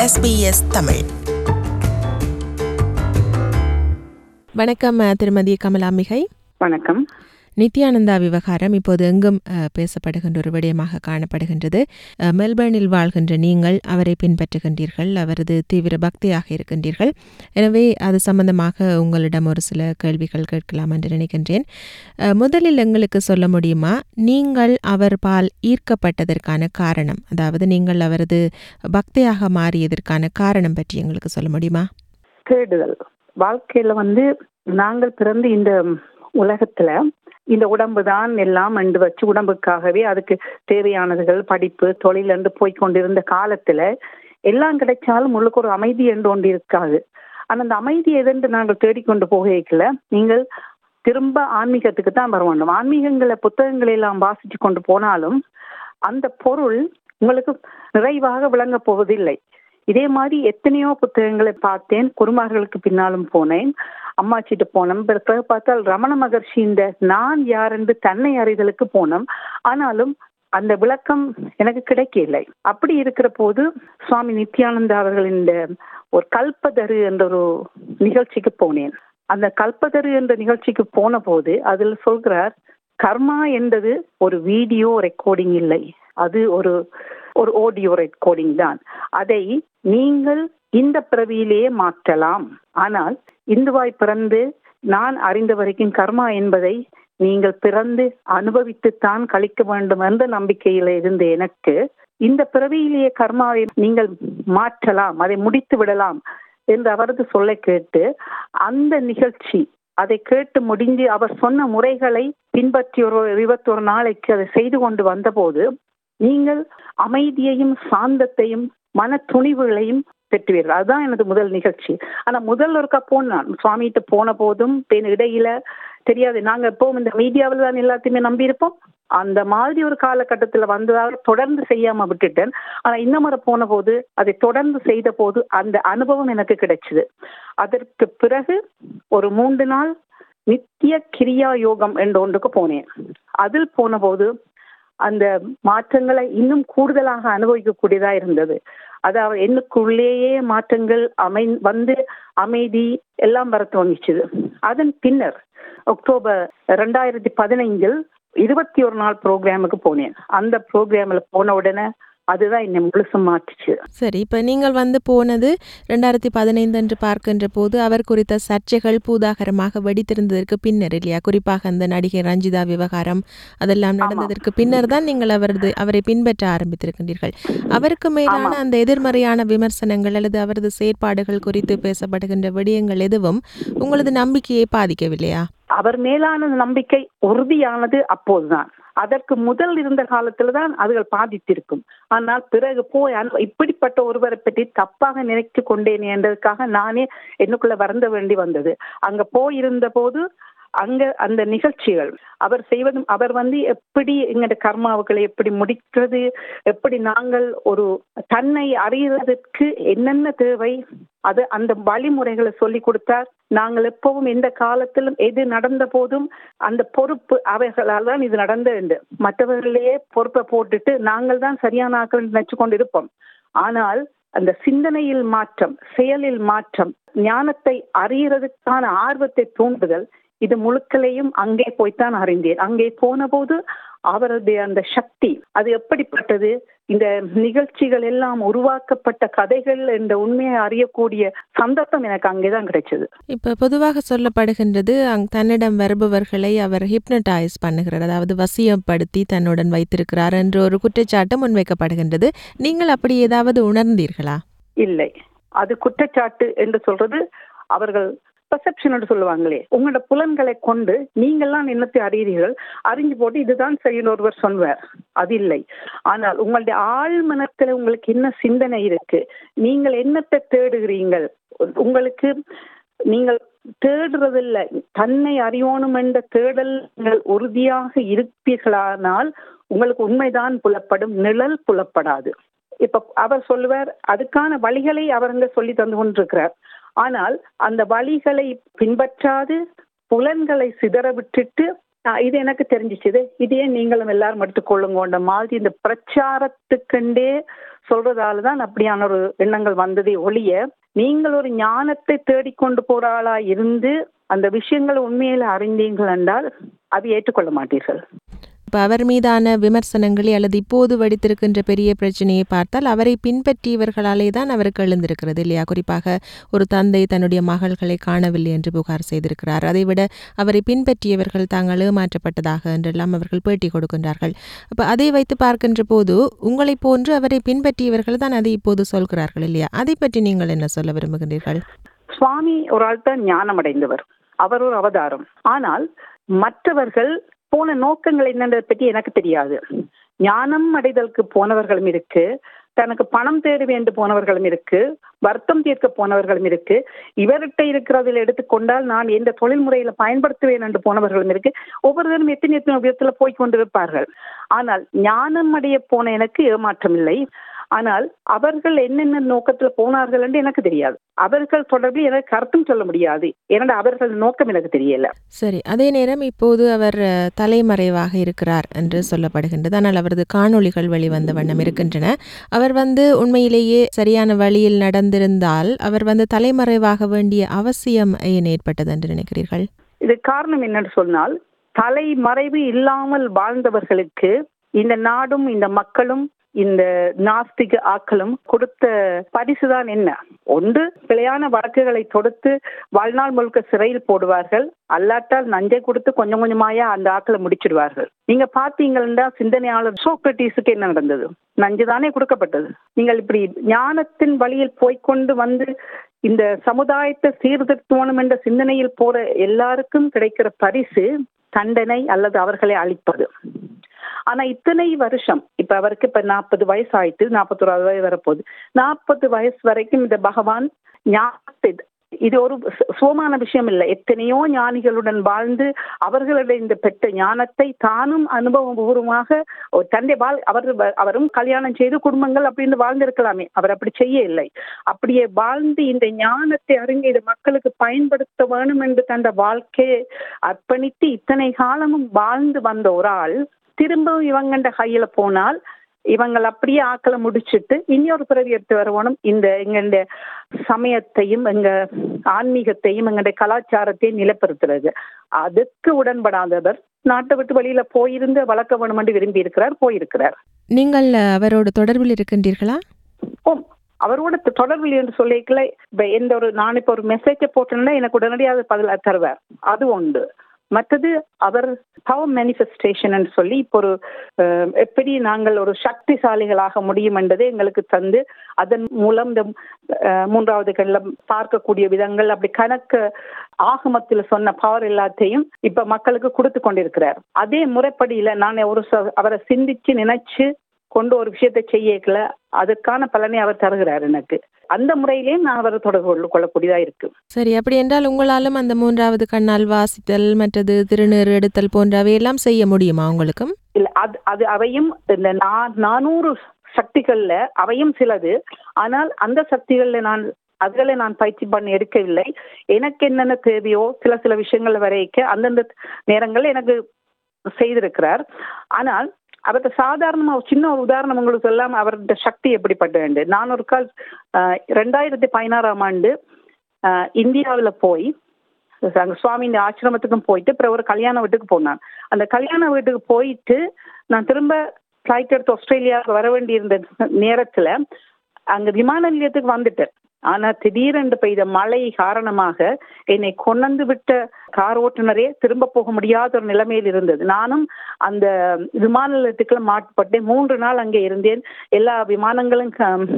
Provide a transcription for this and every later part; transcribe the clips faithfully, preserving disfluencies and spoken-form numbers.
S B S Tamil. வணக்கம் திருமதி கமலாம்பிகை. வணக்கம். நித்யானந்தா விவகாரம் இப்போது எங்கும் பேசப்படுகின்ற ஒரு விடயமாக காணப்படுகின்றது. மெல்பர்னில் வாழ்கின்ற நீங்கள் அவரை பின்பற்றுகின்றீர்கள், அவரது தீவிர பக்தியாக இருக்கின்றீர்கள். எனவே அது சம்பந்தமாக உங்களிடம் ஒரு சில கேள்விகள் கேட்கலாம் என்று நினைக்கின்றேன். முதலில் எங்களுக்கு சொல்ல முடியுமா, நீங்கள் அவர் பால் ஈர்க்கப்பட்டதற்கான காரணம், அதாவது நீங்கள் அவரது பக்தியாக மாறியதற்கான காரணம் பற்றி எங்களுக்கு சொல்ல முடியுமா? தேடுதல். வாழ்க்கையில வந்து நாங்கள் பிறந்து இந்த உலகத்துல இந்த உடம்பு தான் எல்லாம் என்று வச்சு உடம்புக்காகவே அதுக்கு தேவையானதுகள் படிப்பு தொழில் என்று போய்கொண்டிருந்த காலத்துல எல்லாம் கிடைச்சாலும் உள்ளுக்கு ஒரு அமைதி என்று ஒன்று இருக்காது. ஆனா அந்த அமைதி எதென்று நாங்கள் தேடிக்கொண்டு போகல, நீங்கள் திரும்ப ஆன்மீகத்துக்கு தான் வர வேண்டும். ஆன்மீகங்களை புத்தகங்களை எல்லாம் வாசிச்சு கொண்டு போனாலும் அந்த பொருள் உங்களுக்கு நிறைவாக விளங்க போவதில்லை. இதே மாதிரி எத்தனையோ புத்தகங்களை பார்த்தேன், குருமார்களுக்கு பின்னாலும் போனேன், அம்மாச்சிட்டு போனோம். பிறகு பார்த்தால் ரமண மகர்ஷி இந்த நான் யார் என்று தன்னை அறிதலுக்கு போனோம். ஆனாலும் அந்த விளக்கம் எனக்கு கிடைக்கவில்லை. அப்படி இருக்கிற போது சுவாமி நித்யானந்தா அவர்களின் ஒரு கல்பதரு என்ற ஒரு நிகழ்ச்சிக்கு போனேன். அந்த கல்பதரு என்ற நிகழ்ச்சிக்கு போன போது அதில் சொல்கிறார், கர்மா என்பது ஒரு வீடியோ ரெக்கார்டிங் இல்லை, அது ஒரு ஒரு ஆடியோ ரெக்கார்டிங் தான். அதை நீங்கள் இந்த பிறவியிலேயே மாற்றலாம். ஆனால் இந்துவாய் பிறந்து நான் அறிந்த வரைக்கும் கர்மா என்பதை நீங்கள் பிறந்து அனுபவித்துத்தான் கழிக்க வேண்டும் என்ற நம்பிக்கையில இருந்த எனக்கு இந்த பிறவியிலேயே கர்மாவை நீங்கள் மாற்றலாம், அதை முடித்து விடலாம் என்று அவரது சொல்ல கேட்டு அந்த நிகழ்ச்சி அதை கேட்டு முடிஞ்சு அவர் சொன்ன முறைகளை பின்பற்றி ஒரு இருபத்தி ஒரு நாளைக்கு அதை செய்து கொண்டு வந்த போது நீங்கள் அமைதியையும் சாந்தத்தையும் மன துணிவுகளையும் பெற்றுவீர்கள். அதுதான் எனது முதல் நிகழ்ச்சி. ஆனா முதல் ஒருக்கா போனான் சுவாமிகிட்ட போன போதும் இடையில தெரியாது, நாங்க எப்பவும் இந்த மீடியாவில் தான் எல்லாத்தையுமே நம்பி இருப்போம். அந்த மாதிரி ஒரு காலகட்டத்துல வந்ததாக தொடர்ந்து செய்யாம விட்டுட்டேன். ஆனா இன்னமுறை போன போது அதை தொடர்ந்து செய்த போது அந்த அனுபவம் எனக்கு கிடைச்சது. அதற்கு பிறகு ஒரு மூன்று நாள் நித்திய கிரியா யோகம் என்ற ஒன்றுக்கு போனேன். அதில் போன போது அந்த மாற்றங்களை இன்னும் கூடுதலாக அனுபவிக்கக்கூடியதா இருந்தது. அதாவது என்னுக்குள்ளேயே மாற்றங்கள் அமை வந்து அமைதி எல்லாம் வர துவங்கிச்சுது. அதன் பின்னர் அக்டோபர் ரெண்டாயிரத்தி பதினைந்தில் இருபத்தி ஒரு நாள் ப்ரோக்ராமுக்கு போனேன். அந்த ப்ரோக்ராம்ல போன உடனே அதுதான் என்னை முழுசும் மாற்றுச்சு. சரி, இப்போ நீங்கள் வந்து போனது ரெண்டாயிரத்தி பதினைந்து என்று பார்க்கின்ற போது அவர் குறித்த சர்ச்சைகள் பூதாகரமாக வெடித்திருந்ததற்கு பின்னர் இல்லையா? குறிப்பாக அந்த நடிகை ரஞ்சிதா விவகாரம் அதெல்லாம் நடந்ததற்கு பின்னர் தான் நீங்கள் அவரது அவரை பின்பற்ற ஆரம்பித்திருக்கின்றீர்கள். அவருக்கு மேலான அந்த எதிர்மறையான விமர்சனங்கள் அல்லது அவரது செயற்பாடுகள் குறித்து பேசப்படுகின்ற விடயங்கள் எதுவும் உங்களது நம்பிக்கையை பாதிக்கவில்லையா? அவர் மேலான நம்பிக்கை உறுதியானது அப்போதுதான். அதற்கு முதல் இருந்த காலத்துலதான் அதுகள் பாதித்திருக்கும். ஆனால் பிறகு போய் இப்படிப்பட்ட ஒருவரை பற்றி தப்பாக நினைத்து கொண்டேன் என்றதுக்காக நானே என்னுக்குள்ள வருந்த வேண்டி வந்தது. அங்க போயிருந்த போது அங்க அந்த நிகழ்ச்சிகள் அவர் செய்வதும் அவர் வந்து எப்படி எங்களுடைய கர்மாவுகளை எப்படி முடிக்கிறது, எப்படி நாங்கள் ஒரு தன்னை அறியறதுக்கு என்னென்ன தேவை, அது அந்த வழிமுறைகளை சொல்லி கொடுத்தார். நாங்கள் எப்பவும் எந்த காலத்திலும் எது நடந்த போதும் அந்த பொறுப்பு அவைகளால் தான் இது நடந்த என்று மற்றவர்களையே பொறுப்பை போட்டுட்டு நாங்கள் தான் சரியான ஆக்கள் நினைச்சு கொண்டு இருப்போம். ஆனால் அந்த சிந்தனையில் மாற்றம், செயலில் மாற்றம், ஞானத்தை அறியறதுக்கான ஆர்வத்தை தூண்டுதல், இது முழுக்களையும் அங்கே போய்த்தான் அறிந்தேன். அங்கே போன போது அவருடைய அந்த சக்தி அது எப்படிப்பட்டது, இந்த நிகழ்ச்சிகள் எல்லாம் உருவாக்கப்பட்ட கதைகள் என்ற உண்மையை அறியக்கூடிய சந்தர்ப்பம் எனக்கு அங்கேதான் கிடைச்சது. இப்ப பொதுவாக சொல்லப்படுகின்றது தன்னிடம் வருபவர்களை அவர் ஹிப்னடைஸ் பண்ணுகிறார், அதாவது வசியப்படுத்தி தன்னுடன் வைத்திருக்கிறார் என்ற ஒரு குற்றச்சாட்டு முன்வைக்கப்படுகின்றது. நீங்கள் அப்படி ஏதாவது உணர்ந்தீர்களா? இல்லை, அது குற்றச்சாட்டு என்று சொல்றது அவர்கள் பெர்செப்ஷன் சொல்லுவாங்களே, உங்களோட புலன்களை கொண்டு நீங்கள்லாம் என்னத்தை அறியீர்கள், அறிஞ்சு போட்டு இதுதான் சரின்னு ஒருவர் சொல்வார். அது இல்லை. ஆனால் உங்களுடைய ஆழ்மனத்துல உங்களுக்கு என்ன சிந்தனை இருக்கு, நீங்கள் என்னத்தை தேடுகிறீங்கள், உங்களுக்கு நீங்கள் தேடுறதில்லை, தன்னை அறியணும் என்ற தேடல் நீங்கள் உறுதியாக இருப்பீர்களானால் உங்களுக்கு உண்மைதான் புலப்படும், நிழல் புலப்படாது. இப்ப அவர் சொல்லுவார், அதுக்கான வழிகளை அவருங்க சொல்லி தந்து கொண்டிருக்கிறார். ஆனால் அந்த வழிகளை பின்பற்றாது புலன்களை சிதற விட்டுட்டு ஆஹ் இது எனக்கு தெரிஞ்சிச்சுது, இதே நீங்களும் எல்லாரும் எடுத்துக்கொள்ளுங்கன்ற மாதிரி இந்த பிரச்சாரத்துக்குண்டே சொல்றதாலதான் அப்படியான ஒரு எண்ணங்கள் வந்ததே ஒழிய, நீங்கள் ஒரு ஞானத்தை தேடிக்கொண்டு போற ஆளா இருந்து அந்த விஷயங்களை உண்மையில அறிந்தீர்கள் என்றால் அதை ஏற்றுக்கொள்ள மாட்டீர்கள். இப்போ அவர் மீதான விமர்சனங்களை அல்லது இப்போது வெடித்திருக்கின்ற பெரிய பிரச்சனையை பார்த்தால் அவரை பின்பற்றியவர்களாலே தான் அவருக்கு எழுந்திருக்கிறது இல்லையா? குறிப்பாக ஒரு தந்தை தன்னுடைய மகள்களை காணவில்லை என்று புகார் செய்திருக்கிறார். அதைவிட அவரை பின்பற்றியவர்கள் தாங்கள் ஏமாற்றப்பட்டதாக என்றெல்லாம் அவர்கள் பேட்டி கொடுக்கின்றார்கள். அப்போ அதை வைத்து பார்க்கின்ற போது உங்களை போன்று அவரை பின்பற்றியவர்கள் தான் அதை இப்போது சொல்கிறார்கள் இல்லையா? அதை பற்றி நீங்கள் என்ன சொல்ல விரும்புகின்றீர்கள்? சுவாமி ஒரு ஆள் தான் ஞானம் அடைந்தவர், அவர் ஒரு அவதாரம். ஆனால் மற்றவர்கள் போன நோக்கங்கள் என்னன்றதை பற்றி எனக்கு தெரியாது. ஞானம் அடைதலுக்கு போனவர்களும் இருக்கு, தனக்கு பணம் தேட வேண்டு போனவர்களும் இருக்கு, வருத்தம் தீர்க்க போனவர்களும் இருக்கு, இவர்கிட்ட இருக்கிறதில் எடுத்துக்கொண்டால் நான் எந்த தொழில் முறையில பயன்படுத்துவேன் என்று போனவர்களும் இருக்கு. ஒவ்வொருவரும் எத்தனை எத்தனை விதத்துல போய் கொண்டிருப்பார்கள். ஆனால் ஞானம் அடைய போன எனக்கு ஏமாற்றம் இல்லை. ஆனால் அவர்கள் என்னென்ன நோக்கத்துல போனார்கள் என்று எனக்கு தெரியாது. அவர்கள் தொடர்பில் எனக்கு கருத்தும் சொல்ல முடியாது, ஏன்னா அவர்கள் நோக்கம் எனக்கு தெரியல. சரி, அதே நேரம் இப்போது அவர் தலைமறைவாக இருக்கிறார் என்று சொல்லப்படுகின்றது. ஆனால் அவரது காணொளிகள் வெளிவந்த வண்ணம் இருக்கின்றன. அவர் வந்து உண்மையிலேயே சரியான வழியில் நடந்திருந்தால் அவர் வந்து தலைமறைவாக வேண்டிய அவசியம் ஏன் ஏற்பட்டது என்று நினைக்கிறீர்கள்? இது காரணம் என்னன்னு சொன்னால், தலைமறைவு இல்லாமல் வாழ்ந்தவர்களுக்கு இந்த நாடும் இந்த மக்களும் இந்த நாஸ்திக ஆக்களும் கொடுத்த பரிசுதான் என்ன? ஒன்று, பிழையான வழக்குகளை தொடுத்து வாழ்நாள் முழுக்க சிறையில் போடுவார்கள், அல்லாட்டால் நஞ்சை கொடுத்து கொஞ்சம் கொஞ்சமாயா அந்த ஆக்களை முடிச்சிடுவார்கள். நீங்க பாத்தீங்கன்னா சிந்தனையாளர் சோக்ரட்டிஸுக்கு என்ன நடந்தது? நஞ்சுதானே கொடுக்கப்பட்டது. நீங்கள் இப்படி ஞானத்தின் வழியில் போய்கொண்டு வந்து இந்த சமுதாயத்தை சீர்திருத்தணும் என்ற சிந்தனையில் போற எல்லாருக்கும் கிடைக்கிற பரிசு தண்டனை அல்லது அவர்களை அழிப்பது. ஆனா இத்தனை வருஷம், இப்ப அவருக்கு இப்ப நாற்பது வயசு ஆயிட்டு, நாற்பத்தோராவது வயது வரப்போகுது. நாற்பது வயசு வரைக்கும் இந்த பகவான் ஞானத்தை, இது ஒரு சுகமான விஷயம் இல்லை. எத்தனையோ ஞானிகளுடன் வாழ்ந்து அவர்களுடைய இந்த பெற்ற ஞானத்தை தானும் அனுபவபூர்வமாக தந்தை வாழ் அவர் அவரும் கல்யாணம் செய்து குடும்பங்கள் அப்படின்னு வாழ்ந்திருக்கலாமே, அவர் அப்படி செய்ய இல்லை. அப்படியே வாழ்ந்து இந்த ஞானத்தை அறிஞர் இதை மக்களுக்கு பயன்படுத்த வேணும் என்று தந்த வாழ்க்கையை அர்ப்பணித்து இத்தனை காலமும் வாழ்ந்து வந்த ஒரு ஆள் திரும்பவும் இவங்கண்ட கையில போனால் இவங்கள் அப்படியே ஆக்களை முடிச்சுட்டு இன்னொரு பிறவி எடுத்து வரணும். இந்த எங்களுடைய சமயத்தையும் எங்க ஆன்மீகத்தையும் எங்களுடைய கலாச்சாரத்தையும் நிலைப்படுத்துறது, அதுக்கு உடன்படாதவர் நாட்டை விட்டு வெளியில போயிருந்து வளர்க்க வேணும் என்று விரும்பி இருக்கிறார், போயிருக்கிறார். நீங்கள் அவரோட தொடர்பில் இருக்கின்றீர்களா? ஓ, அவரோட தொடர்பில் என்று சொல்லிக்கல, இப்ப எந்த ஒரு நான் இப்ப ஒரு மெசேஜை போட்டேன்னா எனக்கு உடனடியாக பதில் தருவார், அது உண்டு. மற்றது அவர் பவர் மேனிஃபெஸ்டேஷன் என்று சொல்லி இப்போ ஒரு எப்படி நாங்கள் ஒரு சக்திசாலிகளாக முடியும் என்பதை எங்களுக்கு தந்து அதன் மூலம் இந்த மூன்றாவது கண்ணில் பார்க்கக்கூடிய விதங்கள் அப்படி கணக்கு ஆகமத்தில் சொன்ன பவர் எல்லாத்தையும் இப்ப மக்களுக்கு கொடுத்து கொண்டிருக்கிறார். அதே முறைப்படியில நான் ஒரு அவரை சிந்திச்சு நினைச்சு கொண்டு ஒரு விஷயத்தை செய்யல, அதுக்கான பலனை அவர் தருகிறார் எனக்கு. அந்த முறையிலேயே நான் அவரை தொடர்பு கொள்ளக்கூடியதா இருக்கு. சரி, அப்படி என்றால் உங்களாலும் அந்த மூன்றாவது கண்ணால் வாசித்தல் மற்றது திருநீர் எடுத்தல் போன்றவை எல்லாம் செய்ய முடியுமா உங்களுக்கும்? இல்ல, அது அது அவையும் இந்த நானூறு சக்திகள்ல அவையும் சிலது. ஆனால் அந்த சக்திகள்ல நான் அதுகளை நான் பயிற்சி பண்ணி எடுக்கவில்லை. எனக்கு என்னென்ன தேவையோ சில சில விஷயங்கள் வரைக்க அந்தந்த நேரங்கள் எனக்கு செய்திருக்கிறார். ஆனால் அவர்கிட்ட சாதாரணமா ஒரு சின்ன ஒரு உதாரணம் உங்களுக்கு சொல்லாம அவருடைய சக்தி எப்படிப்பட்ட. நான் ஒரு கால் ரெண்டாயிரத்தி பதினாறாம் ஆண்டு இந்தியாவில் போய் அங்க சுவாமியின் ஆசிரமத்துக்கும் போயிட்டு அப்புறம் ஒரு கல்யாண வீட்டுக்கு போனான். அந்த கல்யாண வீட்டுக்கு போயிட்டு நான் திரும்ப ஃபிளைட் எடுத்து ஆஸ்திரேலியாவுக்கு வர வேண்டியிருந்த நேரத்துல அங்க விமான நிலையத்துக்கு வந்துட்டேன். ஆனா திடீரென்று பெய்த மழை காரணமாக என்னை கொண்டு விட்ட கார் ஓட்டுநரே திரும்ப போக முடியாத ஒரு நிலைமையில் இருந்தது. நானும் அந்த விமான நிலையத்துக்குள்ள மாட்டுப்பட்டேன். மூன்று நாள் அங்கே இருந்தேன். எல்லா விமானங்களும்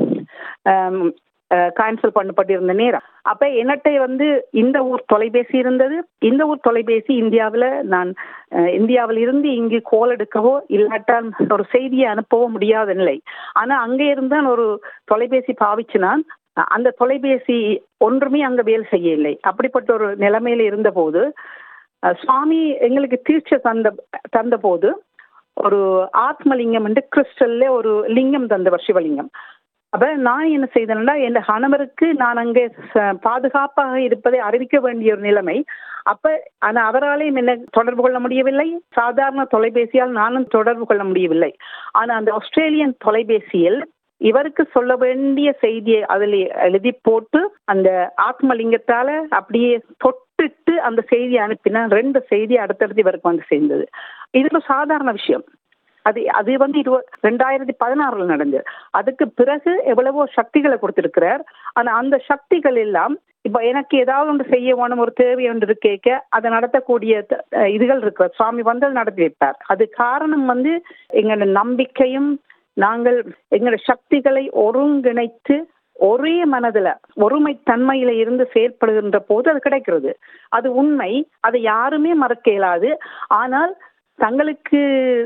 கேன்சல் பண்ணப்பட்டிருந்த நேரம். அப்ப என்னட்டை வந்து இந்த ஊர் தொலைபேசி இருந்தது. இந்த ஊர் தொலைபேசி இந்தியாவில் நான் இந்தியாவில் இருந்து இங்கு கோல் எடுக்கவோ இல்லாட்டால் ஒரு செய்தியை அனுப்பவோ முடியாத நிலை. ஆனா அங்கே இருந்தான் ஒரு தொலைபேசி பாவிச்சு நான் அந்த தொலைபேசி ஒன்றுமே அங்க வேலை செய்யவில்லை. அப்படிப்பட்ட ஒரு நிலைமையில இருந்த போது சுவாமி எங்களுக்கு தீட்சை தந்த தந்த போது ஒரு ஆத்மலிங்கம் என்று கிறிஸ்டல்ல ஒரு லிங்கம் தந்தவர், சிவலிங்கம். அப்ப நான் என்ன செய்தேன்னா, என் கணவருக்கு நான் அங்கே பாதுகாப்பாக இருப்பதை அறிவிக்க வேண்டிய ஒரு நிலைமை. அப்ப ஆனா அவராலையும் என்ன தொடர்பு கொள்ள முடியவில்லை. சாதாரண தொலைபேசியால் நானும் தொடர்பு கொள்ள முடியவில்லை. ஆனா அந்த ஆஸ்திரேலியன் தொலைபேசியில் இவருக்கு சொல்ல வேண்டிய செய்தியை அதில் எழுதி போட்டு அந்த ஆத்மலிங்கத்தால அப்படியே தொட்டுட்டு அந்த செய்தியை அனுப்பினா ரெண்டு செய்தி அடுத்தடுத்து இவருக்கு வந்து சேர்ந்தது. இது ஒரு சாதாரண விஷயம். அது அது வந்து இரு ரெண்டாயிரத்தி பதினாறுல நடந்தது. அதுக்கு பிறகு எவ்வளவோ சக்திகளை கொடுத்திருக்கிறார். ஆனா அந்த சக்திகள் எல்லாம் இப்ப எனக்கு ஏதாவது ஒன்று செய்ய வேணும், ஒரு தேவை ஒன்று கேட்க அதை நடத்தக்கூடிய இதுகள் இருக்கிற சுவாமி வந்து நடத்தி வைப்பார். அது காரணம் வந்து எங்களோட நம்பிக்கையும் நாங்கள் எங்களோட சக்திகளை ஒருங்கிணைத்து ஒரே மனதுல ஒருமை தன்மையில இருந்து செயற்படுகின்ற போது அது கிடைக்கிறது. அது உண்மை. அதை யாருமே மறக்க இயலாது. ஆனால் தங்களுக்கு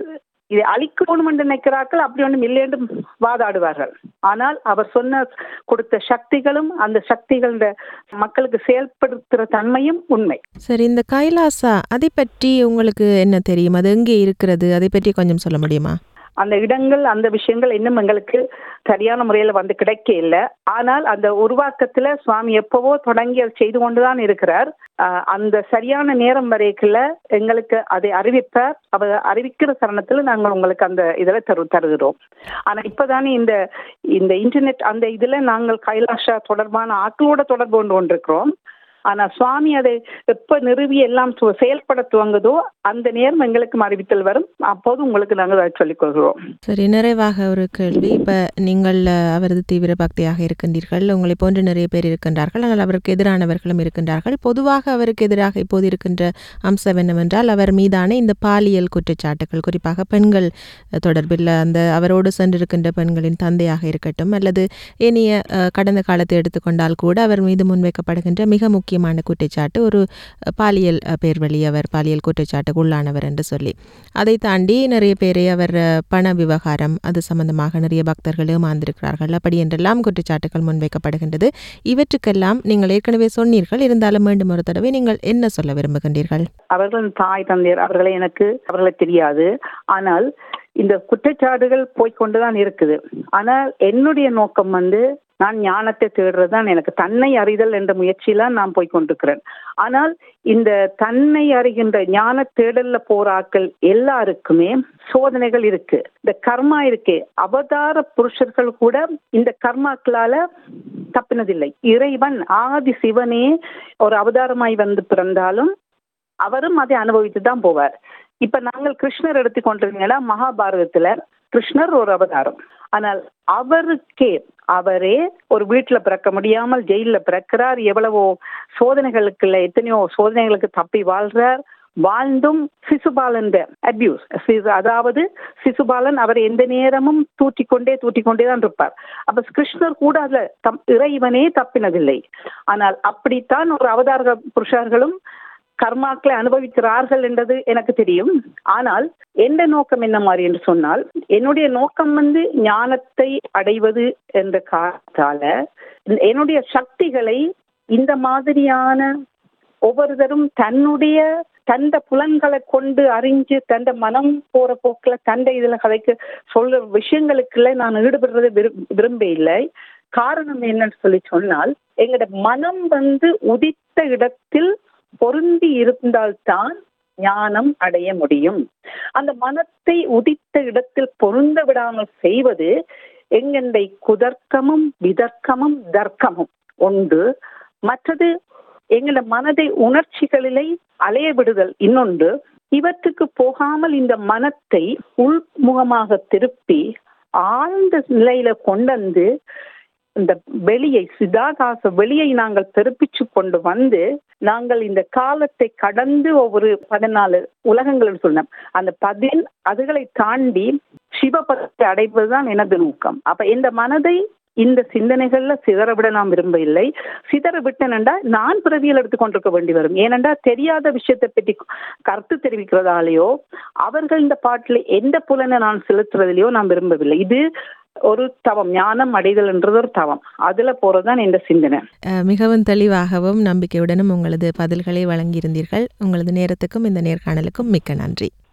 இதை அழிக்கணும் என்று நினைக்கிறார்கள், அப்படி ஒன்றும் இல்லை என்று வாதாடுவார்கள். ஆனால் அவர் சொன்ன கொடுத்த சக்திகளும் அந்த சக்திகள் மக்களுக்கு செயல்படுத்துகிற தன்மையும் உண்மை. சரி, இந்த கைலாசா அதை பற்றி உங்களுக்கு என்ன தெரியும்? அது எங்கே இருக்கிறது? அதை பற்றி கொஞ்சம் சொல்ல முடியுமா? அந்த இடங்கள் அந்த விஷயங்கள் இன்னும் எங்களுக்கு சரியான முறையில் வந்து கிடைக்க இல்லை. ஆனால் அந்த உருவாக்கத்துல சுவாமி எப்பவோ தொடங்கி அதை செய்து கொண்டுதான் இருக்கிறார். அந்த சரியான நேரம் வரைக்குள்ள எங்களுக்கு அதை அறிவிப்பார். அவர் அறிவிக்கிற தருணத்துல நாங்கள் உங்களுக்கு அந்த இதில் தரு தருகிறோம் ஆனா இப்பதானே இந்த இந்த இன்டர்நெட் அந்த இதுல நாங்கள் கைலாஷா தொடர்பான ஆக்களோட தொடர்பு கொண்டு கொண்டிருக்கிறோம். ஆனா சுவாமி அதை எப்ப நிறுவி எல்லாம் செயல்பட துவங்குதோ அந்த நேரம் எங்களுக்கு அறிவித்தல் வரும். அப்போது உங்களுக்கு நாங்கள் அதை சொல்லிக் கொள்கிறோம். சரி, நிறைவாக ஒரு கேள்வி. இப்ப நீங்கள் அவரது தீவிர பக்தியாக இருக்கின்றீர்கள், உங்களை போன்று நிறைய பேர் இருக்கின்றார்கள், ஆனால் அவருக்கு எதிரானவர்களும் இருக்கின்றார்கள். பொதுவாக அவருக்கு எதிராக இப்போது இருக்கின்ற அம்சம் என்னவென்றால் அவர் மீதான இந்த பாலியல் குற்றச்சாட்டுகள், குறிப்பாக பெண்கள் தொடர்பில் அந்த அவரோடு சென்றிருக்கின்ற பெண்களின் தந்தையாக இருக்கட்டும் அல்லது இனிய கடந்த காலத்தை எடுத்துக்கொண்டால் கூட அவர் மீது முன்வைக்கப்படுகின்ற மிக முக்கிய முக்கியமான குற்றச்சாட்டு ஒரு பாலியல் பேர்வழி, அவர் பாலியல் குற்றச்சாட்டுக்கு உள்ளானவர் என்று சொல்லி. அதை தாண்டி நிறைய பேரை அவர் பண விவகாரம் அது சம்பந்தமாக நிறைய பக்தர்கள் ஏமாந்திருக்கிறார்கள், அப்படி என்றெல்லாம் குற்றச்சாட்டுகள் முன்வைக்கப்படுகின்றது. இவற்றுக்கெல்லாம் நீங்கள் ஏற்கனவே சொன்னீர்கள், இருந்தாலும் மீண்டும் ஒரு தடவை நீங்கள் என்ன சொல்ல விரும்புகின்றீர்கள்? அவர்கள் தாய் தந்தையர் அவர்களை எனக்கு அவர்களை தெரியாது. ஆனால் இந்த குற்றச்சாட்டுகள் போய்கொண்டுதான் இருக்குது. ஆனால் என்னுடைய நோக்கம் வந்து நான் ஞானத்தை தேடுறதுதான். எனக்கு தன்னை அறிதல் என்ற முயற்சியெல்லாம் நான் போய்கொண்டிருக்கிறேன். ஆனால் இந்த தன்னை அறிகின்ற ஞான தேடல்ல போராக்கள் எல்லாருக்குமே சோதனைகள் இருக்கு. இந்த கர்மா இருக்கே, அவதார புருஷர்கள் கூட இந்த கர்மாக்களால தப்பினதில்லை. இறைவன் ஆதி சிவனே ஒரு அவதாரமாய் வந்து பிறந்தாலும் அவரும் அதை அனுபவித்து தான் போவார். இப்ப நாங்கள் கிருஷ்ணர் எடுத்துக்கொண்டிருந்தீங்கன்னா மகாபாரதத்துல கிருஷ்ணர் ஒரு அவதாரம். ஆனால் அவருக்கே அவரே ஒரு வீட்டுல பிறக்க முடியாமல் ஜெயில பிறக்கிறார். எவ்வளவோ சோதனைகளுக்குள்ள எத்தனையோ சோதனைகளுக்கு தப்பி வாழ்றார். வாழ்ந்தும் சிசுபாலன் அபியூஸ், அதாவது சிசுபாலன் அவர் எந்த நேரமும் தூற்றிக்கொண்டே தூற்றிக்கொண்டே தான் இருப்பார். அப்ப கிருஷ்ணர் கூட அதுல தம் இறைவனே தப்பினதில்லை. ஆனால் அப்படித்தான் ஒரு அவதார புருஷர்களும் கர்மாக்களை அனுபவிக்கிறார்கள் என்றது எனக்கு தெரியும். ஆனால் எந்த நோக்கம் என்ன மாதிரி என்று சொன்னால், என்னுடைய நோக்கம் வந்து ஞானத்தை அடைவது என்ற காரணத்தால என்னுடைய சக்திகளை இந்த மாதிரியான ஒவ்வொருத்தரும் தன்னுடைய தந்த புலன்களை கொண்டு அறிஞ்சு தந்த மனம் போற போக்குல தந்த இதுல கதைக்கு சொல்ற விஷயங்களுக்குள்ள நான் ஈடுபடுறதை விரும்ப இல்லை. காரணம் என்னன்னு சொல்லி சொன்னால், எங்களோட மனம் வந்து உதித்த இடத்தில் பொருந்தி இருந்தால்தான் ஞானம் அடைய முடியும். அந்த மனத்தை உதித்த இடத்தில் பொருந்த விடாமல் செய்வது எங்கெண்டை குதர்க்கமும் விதர்க்கமும் தர்க்கமும் ஒன்று. மற்றது எங்களோட மனதை உணர்ச்சிகளிலே அலைய விடுதல் இன்னொன்று. இவற்றுக்கு போகாமல் இந்த மனத்தை உள்முகமாக திருப்பி ஆழ்ந்த நிலையில கொண்டு இந்த வெளியை சிதாகாச வெளியை நாங்கள் திருப்பிச்சு கொண்டு வந்து நாங்கள் இந்த காலத்தை கடந்து ஒவ்வொரு பதினாலு உலகங்கள் சொன்னோம். அந்த பதின் அதுகளை தாண்டி சிவபதத்தை அடைவதுதான் எனது நோக்கம். அப்ப இந்த மனதை இந்த சிந்தனைகள்ல சிதறவிட நான் விரும்ப இல்லை. சிதற விட்டனண்டா நான் பிறவியல் எடுத்துக்கொண்டிருக்க வேண்டி வரும். ஏனென்றா தெரியாத விஷயத்தை பற்றி கருத்து தெரிவிக்கிறதாலேயோ அவர்கள் இந்த பாட்டில் எந்த புலனை நான் செலுத்துறதிலையோ நான் விரும்பவில்லை. இது ஒரு தவம், ஞானம் அடைதல் என்றது ஒரு தவம். அதுல போறதுதான் இந்த சிந்தனை. மிகவும் தெளிவாகவும் நம்பிக்கையுடனும் உங்களது பதில்களை வழங்கியிருந்தீர்கள். உங்களது நேரத்துக்கும் இந்த நேர்காணலுக்கும் மிக்க நன்றி.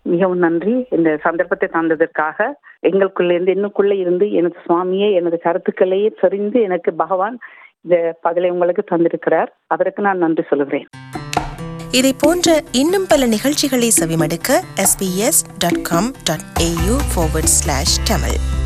மிகவும் நன்றி இந்த சந்தர்ப்பத்தை தந்ததற்காக. எங்களுக்குள்ள இருந்து என்னுக்குள்ள இருந்து எனது சுவாமியை எனது கருத்துக்களையே தெரிந்து எனக்கு பகவான் இந்த பகலை உங்களுக்கு தந்திருக்கிறார். அதற்கு நான் நன்றி சொல்கிறேன். இதை போன்ற இன்னும் பல நிகழ்ச்சிகளை செவிமடுக்க S B S dot com dot A U forward slash Tamil